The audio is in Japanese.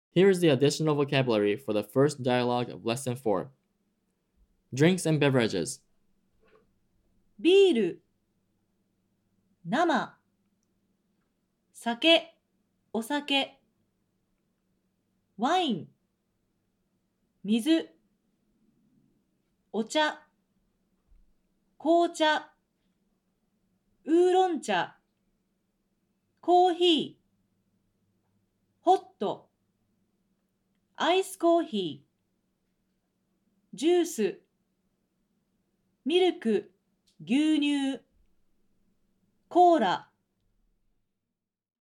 Here is the additional vocabulary for the first dialogue of Lesson 4. Drinks and beverages. ビール、生、酒、お酒、ワイン、水、お茶、紅茶、ウーロン茶、コーヒー、ホット、アイスコーヒー、ジュース、ミルク、牛乳、コーラ、